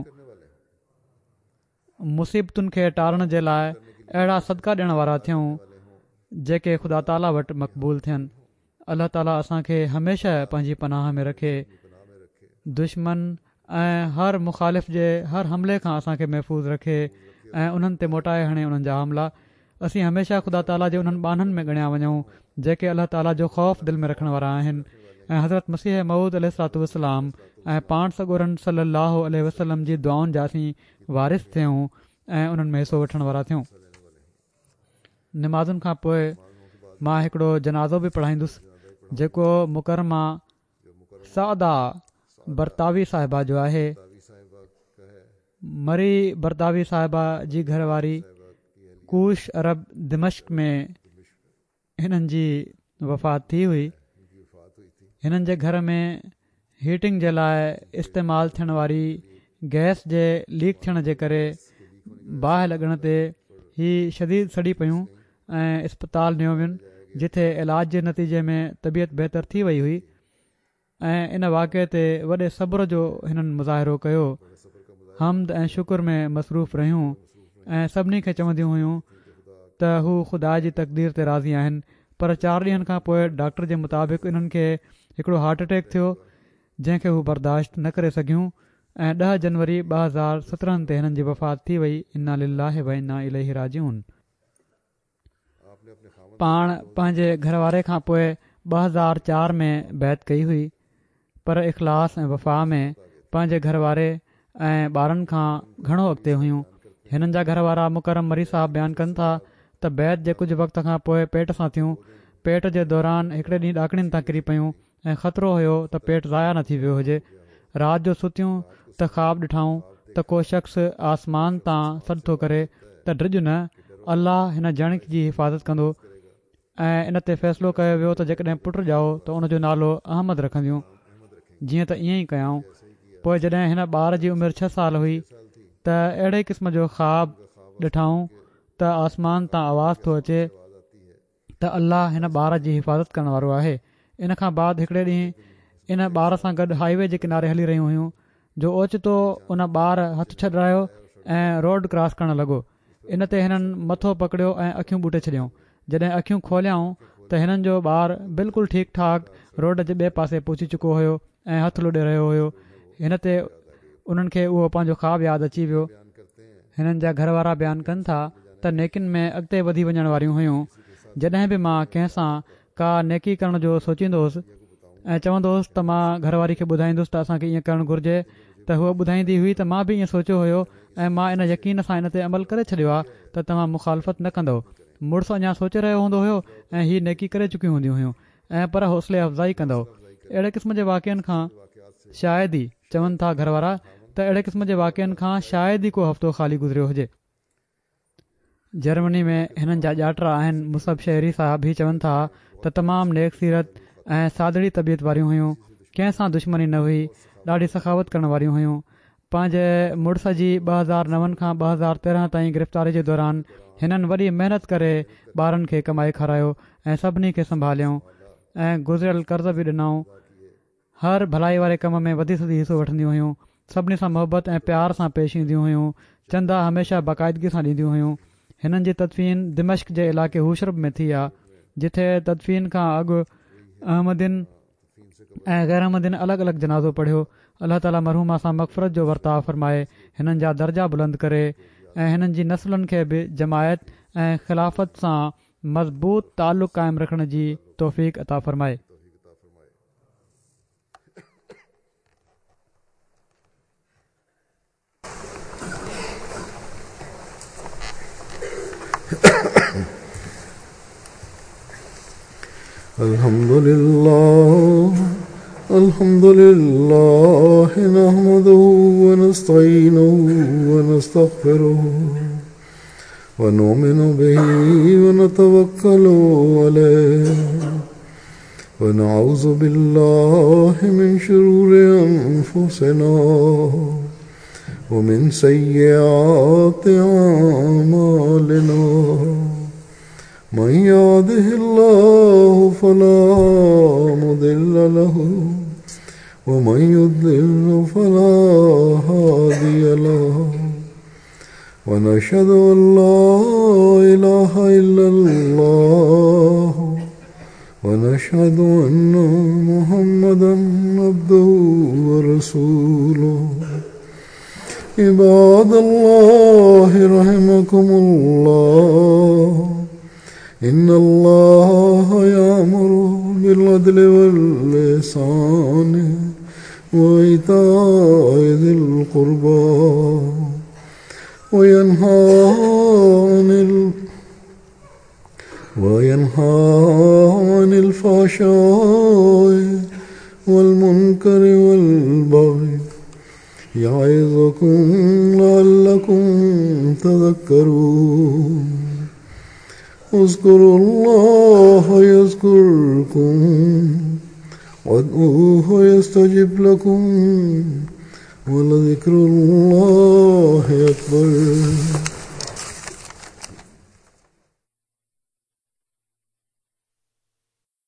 मुसीबतुनि खे टारण जे लाइ अहिड़ा सदका ॾियण वारा थियूं जेके ख़ुदा ताला वटि मक़बूल थियनि। अल्लाह ताला असांखे हमेशह पंहिंजी पनाह में रखे, दुश्मन ऐं हर मुख़ालिफ़ जे हर हमले खां असांखे महफ़ूज़ रखे ऐं उन्हनि ते मोटाए हणे उन्हनि जा हमला। असीं हमेशह ख़ुदा ताला जे उन्हनि बाननि में ॻणिया वञूं जेके अल्लाह ताला जो ख़ौफ़ दिलि में रखण वारा आहिनि ऐं हज़रत मसीह मऊद अलैहिस्सलातु वस्सलाम ऐं पाण सॻोरन सल्लल्लाहु अलैहि वसल्लम जी दुआउनि जा असीं वारिस थियूं ऐं उन्हनि में हिसो वठण वारा थियूं। निमाज़ुनि खां पोइ मां हिकिड़ो जनाज़ो बि पढ़ाईंदुसि जेको मुकरमा सादा बरतावी साहिबा जो आहे। मरी बरतावी साहिबा जी घरवारी कूश अरब दिमश्क में हिननि जी वफ़ात थी हुई। हिननि जे घर में हीटिंग जे लाइ इस्तेमालु थियण वारी गैस जे लीक थियण जे करे बाहि लॻण ते ही शदीद सड़ी पियूं ऐं इस्पताल नियो वियुनि, जिथे इलाज जे नतीजे में तबियत बहितर थी वई हुई ऐं इन वाक़े ते वॾे सब्र जो हिननि मुज़ाहिरो कयो। हमद ऐं शुक्र में मसरूफ़ रहियूं ऐं सभिनी खे चवंदियूं हुयूं त हू ख़ुदा जी तक़दीर ते राज़ी आहिनि। पर चारि ॾींहंनि खां पोइ डॉक्टर जे मुताबिक़ इन्हनि खे हिकिड़ो हार्ट अटैक थियो, जंहिंखे हू बर्दाश्त न करे सघियूं ऐं ॾह जनवरी ॿ हज़ार सत्रहं ते हिननि जी वफ़ात थी वई। इन्ना लिल्लाहि व इन्ना इलैहि राजिऊन। पाण पंहिंजे घर वारे खां पोइ ॿ हज़ार चारि में बैत कई हुई, पर इख़लास ऐं वफ़ा में पंहिंजे घर वारे ऐं ॿारनि खां घणो अॻिते हुयूं। हिननि जा घर वारा मुकरम मरी साहब बयानु कनि था त बैत जे कुझु वक़्त खां पोइ पेट सां थियूं। पेट जे दौरान हिकिड़े ॾींहुं ॾाकणियुनि तां किरी पियूं ऐं ख़तरो हुयो त पेट ज़ाया न थी वियो हुजे। राति जो सुतियूं त ख़्वाब ॾिठाऊं त को शख़्स आसमान तां सॾु थो करे त ड्रिज न, अल्लाह हिन जणिक जी हिफ़ाज़त कंदो ऐं इन ते फ़ैसिलो कयो वियो त जेकॾहिं पुटु ॼाओ त उनजो नालो अहमद रखंदियूं। जीअं त ईअं ई कयाऊं। पोइ जॾहिं हिन ॿार जी उमिरि छह साल हुई त अहिड़े क़िस्म जो ख़्वाब ॾिठाऊं त आसमान तां आवाज़ थो अचे त अल्लाह हिन ॿार जी हिफ़ाज़त करण वारो आहे। इन खां बाद हिकिड़े ॾींहुं इन ॿार सां गॾु हाईवे जे किनारे हली रहियूं हुयूं जो ओचितो उन ॿार हथु छॾायो ऐं रोड क्रॉस करणु लॻो। इन ते हिननि मथो पकड़ियो ऐं अखियूं ॿूटे छॾियऊं। जॾहिं अखियूं खोलियाऊं त हिननि जो ॿारु बिल्कुलु ठीकु ठाक रोड जे ॿिए पासे पहुची चुको हुयो ऐं हथु लुॾे रहियो हुयो। हिन ते उन्हनि खे उहो पंहिंजो ख़्वाबु यादि अची वियो। हिननि जा घर वारा बयानु कनि था त नेकिन में अॻिते वधी वञण वारियूं हुयूं। जॾहिं बि मां कंहिं सां का नेकी करण जो सोचींदो हुउसि ऐं चवंदो हुउसि त मां घरवारी खे ॿुधाईंदुसि त असांखे ईअं करणु घुरिजे, त हूअ ॿुधाईंदी हुई त मां बि ईअं सोचियो हुयो ऐं मां इन यकीन सां इन ते अमल करे छॾियो आहे त तव्हां मुखालफ़त न कंदव। मुड़ुसु अञा सोचे रहियो हूंदो हुयो ऐं हीअ नेकी करे चुकियूं हूंदियूं हुयूं ऐं पर हौसले अफ़ज़ाई कंदव। अहिड़े क़िस्म जे वाक़िअनि खां शायदि ई, चवनि था घर वारा, त अहिड़े क़िस्म जे वाक़िअनि खां शायदि ई को हफ़्तो ख़ाली गुज़रियो हुजे। जर्मनी में हिननि जा ॼाटा आहिनि मुसब शहरी साहब ई चवनि था त तमामु नेक सीरत ऐं सादड़ी तबियत वारियूं हुयूं। कंहिंसां दुश्मनी न हुई, ॾाढी सखावत करण वारियूं हुयूं। पंहिंजे मुड़ुस जी ॿ हज़ार नवनि खां ॿ हज़ार तेरहं ताईं गिरफ़्तारी जे दौरान हिननि वॾी महिनत करे ॿारनि खे कमाए खारायो ऐं सभिनी खे संभालियऊं ऐं गुज़िरियल कर्ज़ बि ॾिनऊं। हर भलाई वारे कम में वधी सदी हिसो वठंदियूं हुयूं। सभिनी सां मोहबत ऐं प्यार सां पेश ईंदियूं हुयूं। चंदा हमेशह बाक़ाइदगी सां ॾींदियूं हुयूं। हिननि जी तदफ़ीन दिमश्क जे इलाइक़े हूशरब में थी आहे, जिथे तदफ़ीन खां अॻु अहमदीन ऐं गैर अहमदीन अलॻि अलॻि जनाज़ो पढ़ियो। अलाह ताला मरहूमा सां मग़फ़रत जो वर्ताव फ़रमाए, हिननि जा दर्जा बुलंद करे ऐं हिननि जी नसलुनि खे बि जमायत ऐं ख़िलाफ़त सां मज़बूत तालुक़ क़ाइमु रखण जी तौफ़ीक़ अता फ़रमाए। अल्हम्दुलिल्लाह अल्हम्दुलिल्लाह नहमदुहु व नस्तईनुहु व नस्तग़फिरुहु व नुमिनु बिही व नतवक्कलु अलैहि व नऊज़ु बिल्लाहि मिन शुरूरि अनफुसिना व मिन सय्यिआति अअमालिना। मन यहदिहिल्लाहु फला मुदिल्ल लहु व मन युद्लिल्हु फला हादिय लहु व नशहदु अन ला इलाहा इल्लल्लाह व नशहदु अन्ना मुहम्मदन अब्दुहु व रसूलुहु। इबादल्लाहि रहमकुमुल्लाह इन्नल्लाह यामुरु बिल अदलि वल इहसानि व इताइ ज़िल क़ुर्बा व यन्हा अनिल व यन्हा अनिल फ़हशाइ والمنكر والبغي يعظكم لعلكم تذكرون اذكروا الله يذكركم وادعوه يستجب لكم ولذكر الله أكبر.